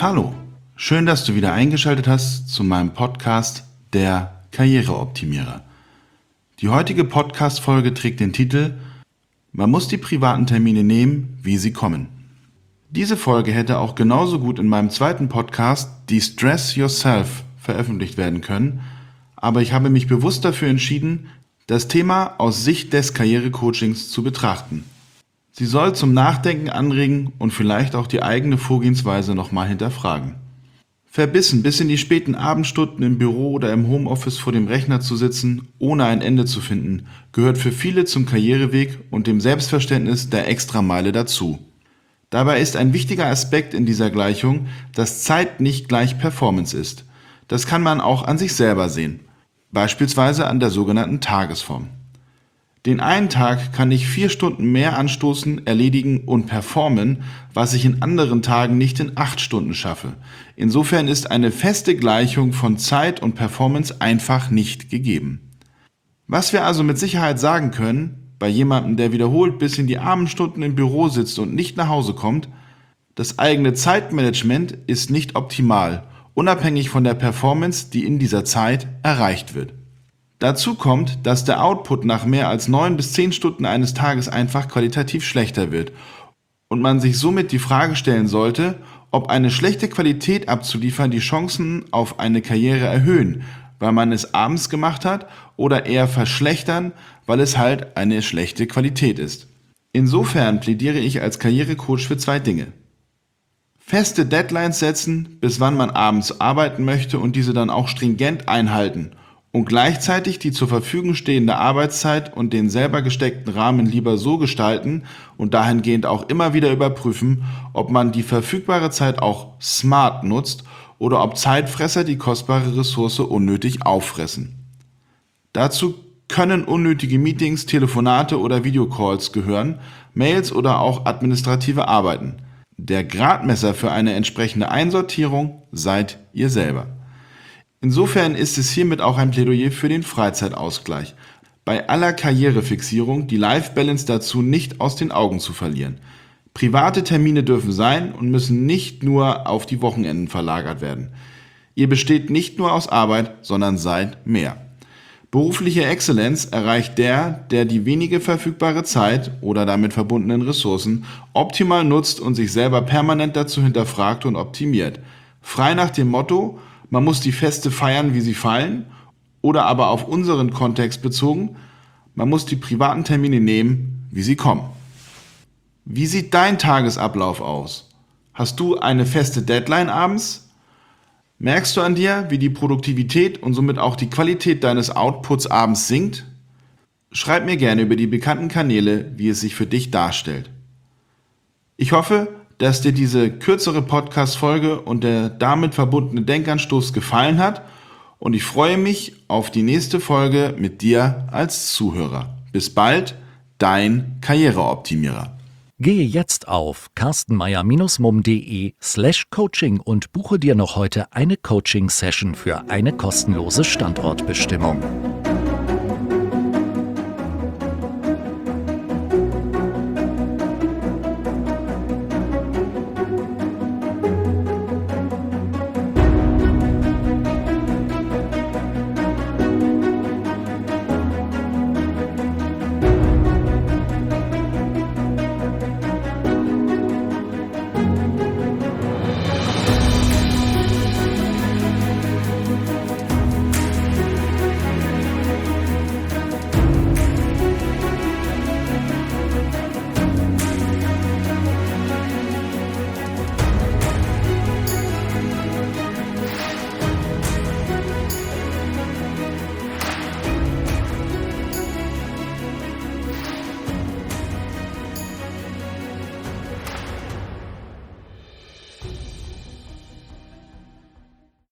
Hallo, schön, dass du wieder eingeschaltet hast zu meinem Podcast Der Karriereoptimierer. Die heutige Podcast-Folge trägt den Titel Man muss die privaten Termine nehmen, wie sie kommen. Diese Folge hätte auch genauso gut in meinem zweiten Podcast De-Stress Yourself veröffentlicht werden können, aber ich habe mich bewusst dafür entschieden, das Thema aus Sicht des Karrierecoachings zu betrachten. Sie soll zum Nachdenken anregen und vielleicht auch die eigene Vorgehensweise nochmal hinterfragen. Verbissen bis in die späten Abendstunden im Büro oder im Homeoffice vor dem Rechner zu sitzen, ohne ein Ende zu finden, gehört für viele zum Karriereweg und dem Selbstverständnis der Extrameile dazu. Dabei ist ein wichtiger Aspekt in dieser Gleichung, dass Zeit nicht gleich Performance ist. Das kann man auch an sich selber sehen, beispielsweise an der sogenannten Tagesform. Den einen Tag kann ich 4 Stunden mehr anstoßen, erledigen und performen, was ich in anderen Tagen nicht in 8 Stunden schaffe. Insofern ist eine feste Gleichung von Zeit und Performance einfach nicht gegeben. Was wir also mit Sicherheit sagen können, bei jemandem, der wiederholt bis in die Abendstunden im Büro sitzt und nicht nach Hause kommt, das eigene Zeitmanagement ist nicht optimal, unabhängig von der Performance, die in dieser Zeit erreicht wird. Dazu kommt, dass der Output nach mehr als 9 bis 10 Stunden eines Tages einfach qualitativ schlechter wird und man sich somit die Frage stellen sollte, ob eine schlechte Qualität abzuliefern die Chancen auf eine Karriere erhöhen, weil man es abends gemacht hat, oder eher verschlechtern, weil es halt eine schlechte Qualität ist. Insofern plädiere ich als Karrierecoach für 2 Dinge. Feste Deadlines setzen, bis wann man abends arbeiten möchte und diese dann auch stringent einhalten und gleichzeitig die zur Verfügung stehende Arbeitszeit und den selber gesteckten Rahmen lieber so gestalten und dahingehend auch immer wieder überprüfen, ob man die verfügbare Zeit auch smart nutzt oder ob Zeitfresser die kostbare Ressource unnötig auffressen. Dazu können unnötige Meetings, Telefonate oder Videocalls gehören, Mails oder auch administrative Arbeiten. Der Gradmesser für eine entsprechende Einsortierung seid ihr selber. Insofern ist es hiermit auch ein Plädoyer für den Freizeitausgleich. Bei aller Karrierefixierung die Life-Balance dazu nicht aus den Augen zu verlieren. Private Termine dürfen sein und müssen nicht nur auf die Wochenenden verlagert werden. Ihr besteht nicht nur aus Arbeit, sondern seid mehr. Berufliche Exzellenz erreicht der die wenige verfügbare Zeit oder damit verbundenen Ressourcen optimal nutzt und sich selber permanent dazu hinterfragt und optimiert. Frei nach dem Motto, man muss die Feste feiern, wie sie fallen, oder aber auf unseren Kontext bezogen, man muss die privaten Termine nehmen, wie sie kommen. Wie sieht dein Tagesablauf aus? Hast du eine feste Deadline abends? Merkst du an dir, wie die Produktivität und somit auch die Qualität deines Outputs abends sinkt? Schreib mir gerne über die bekannten Kanäle, wie es sich für dich darstellt. Ich hoffe, dass dir diese kürzere Podcast-Folge und der damit verbundene Denkanstoß gefallen hat und ich freue mich auf die nächste Folge mit dir als Zuhörer. Bis bald, dein Karriereoptimierer. Gehe jetzt auf carstenmeier-mum.de/coaching und buche dir noch heute eine Coaching-Session für eine kostenlose Standortbestimmung.